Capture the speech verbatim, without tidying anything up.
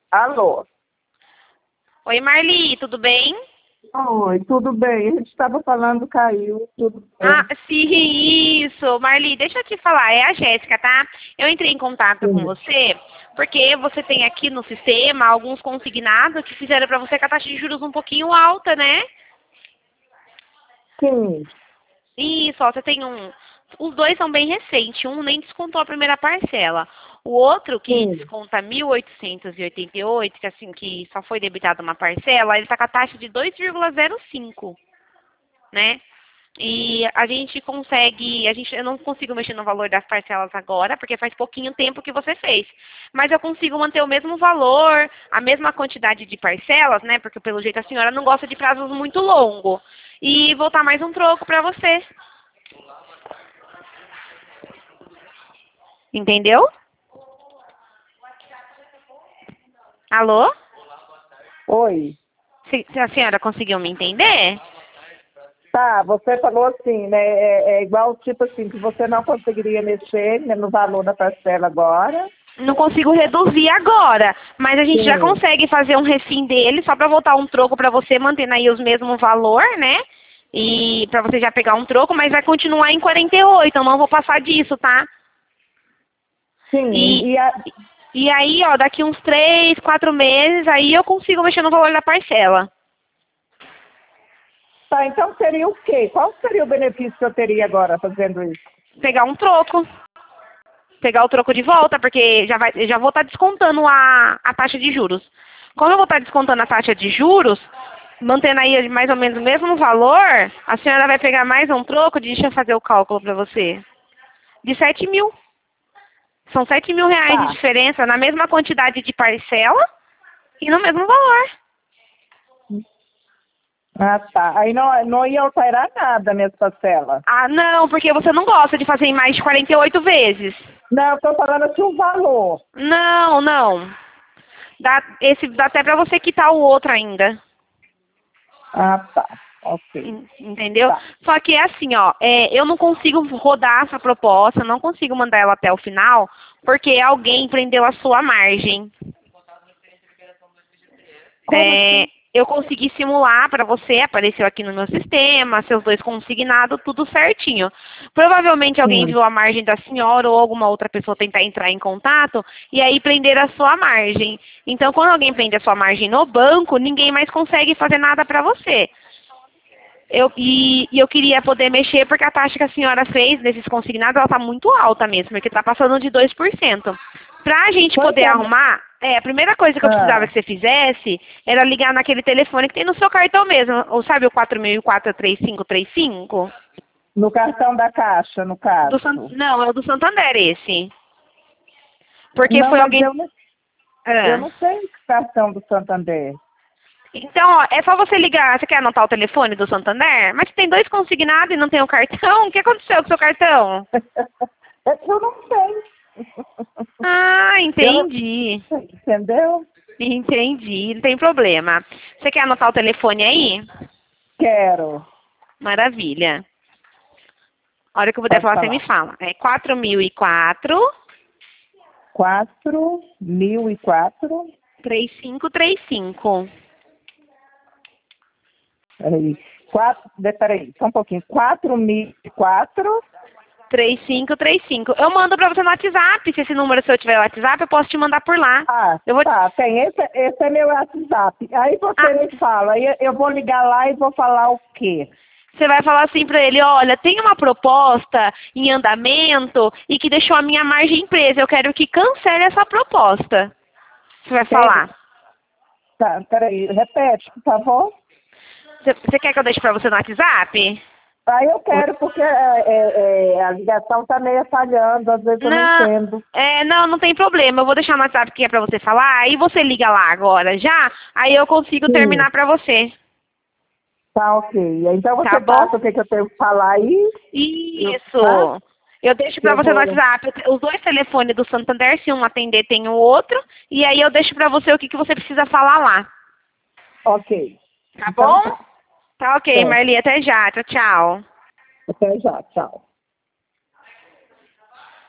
Alô? Oi, Marli, tudo bem? Oi, tudo bem? A gente estava falando, caiu, tudo Ah, bem. sim, isso. Marli, deixa eu te falar, é a Jéssica, tá? Eu entrei em contato com Sim. você porque você tem aqui no sistema alguns consignados que fizeram para você com a taxa de juros um pouquinho alta, né? Sim, Isso, ó, você tem um. Os dois são bem recentes. Um nem descontou a primeira parcela. O outro, que sim. desconta mil oitocentos e oitenta e oito, que assim, que só foi debitada uma parcela, ele tá com a taxa de dois vírgula zero cinco, né? E a gente consegue, a gente, eu não consigo mexer no valor das parcelas agora, porque faz pouquinho tempo que você fez. Mas eu consigo manter o mesmo valor, a mesma quantidade de parcelas, né? Porque pelo jeito a senhora não gosta de prazos muito longos. E voltar mais um troco para você. Entendeu? Alô? Oi. Se, se a senhora conseguiu me entender? Tá, você falou assim, né? É, é igual tipo assim, que você não conseguiria mexer, né, no valor da parcela agora. Não consigo reduzir agora, mas a gente já Sim. consegue fazer um refim dele, só para voltar um troco para você, mantendo aí os mesmos valor, né? E para você já pegar um troco, mas vai continuar em quarenta e oito, eu não vou passar disso, tá? Sim, E, e a, e aí, ó, daqui uns três, quatro meses, aí eu consigo mexer no valor da parcela. tá, então seria o quê? Qual seria o benefício que eu teria agora fazendo isso? Pegar um troco. Pegar o troco de volta, porque já, vai, já vou estar descontando a, a taxa de juros. Como eu vou estar descontando a taxa de juros, mantendo aí mais ou menos o mesmo valor, a senhora vai pegar mais um troco, deixa eu fazer o cálculo para você, de sete mil. São sete mil reais de Tá. diferença na mesma quantidade de parcela e no mesmo valor. Ah, tá. Aí não, não ia alterar nada minhas parcelas. Ah, não, porque você não gosta de fazer em mais de quarenta e oito vezes. Não, eu tô falando assim o valor. Não, não. Dá, esse, dá até para você quitar o outro ainda. Ah, tá. Ok. En- Entendeu? Tá. Só que é assim, ó, é, eu não consigo rodar essa proposta, não consigo mandar ela até o final, porque alguém prendeu a sua margem. Como É, assim? eu consegui simular para você, apareceu aqui no meu sistema, seus dois consignados, tudo certinho. Provavelmente alguém Hum. viu a margem da senhora ou alguma outra pessoa tentar entrar em contato e aí prender a sua margem. Então, quando alguém prende a sua margem no banco, ninguém mais consegue fazer nada para você. Eu, e, e eu queria poder mexer porque a taxa que a senhora fez nesses consignados, ela está muito alta mesmo, porque está passando de dois por cento. Para a gente Pois poder é. arrumar, é, a primeira coisa que eu precisava Ah, que você fizesse era ligar naquele telefone que tem no seu cartão mesmo, ou sabe o quatro mil e quatro, três cinco três cinco? no cartão da Caixa, no Do San- caso. não, é o do Santander esse. Porque Não, foi mas alguém... eu não, eu Ah. não tenho cartão do Santander. Então, ó, é só você ligar. Você quer anotar o telefone do Santander? Mas tem dois consignados e não tem o cartão. O que aconteceu com o seu cartão? É que eu não tenho. Ah, Eu não, entendi. entendeu? Entendi, não tem problema. Você quer anotar o telefone aí? Quero. Maravilha. A hora que eu puder Pode falar, você me falar. fala. É quatro mil e quatro, Quatro mil e quatro. três cinco três cinco. Peraí. Quatro, de- peraí, só um pouquinho. Quatro mil e quatro. três cinco três cinco. Eu mando pra você no WhatsApp. Se esse número seu tiver no WhatsApp, eu posso te mandar por lá. Ah, Eu vou te... tá, tem. Esse, esse é meu WhatsApp. Aí Ah, você me fala. Aí eu vou ligar lá e vou falar o quê? você vai falar assim pra ele, olha, tem uma proposta em andamento e que deixou a minha margem presa. Eu quero que cancele essa proposta. Você vai Tem, falar. tá, peraí, repete, por favor. Você você quer que eu deixe pra você no WhatsApp? Aí eu quero porque é, é, é, a ligação tá meio falhando, às vezes eu não Não, entendo. é, não, não tem problema. Eu vou deixar no WhatsApp que é pra você falar. Aí você liga lá agora já. Aí eu consigo Sim, terminar pra você. tá ok. Então Tá você bom? passa o que, que eu tenho que falar aí, eu faço, Isso. Eu deixo pra eu você no vou. WhatsApp os dois telefones do Santander. Se um atender, tem o outro. E aí eu deixo pra você o que, que você precisa falar lá. Ok. Tá Então bom? tá. Tá ok, Certo. Marli. Até já. Tchau, tchau. Até já, tchau.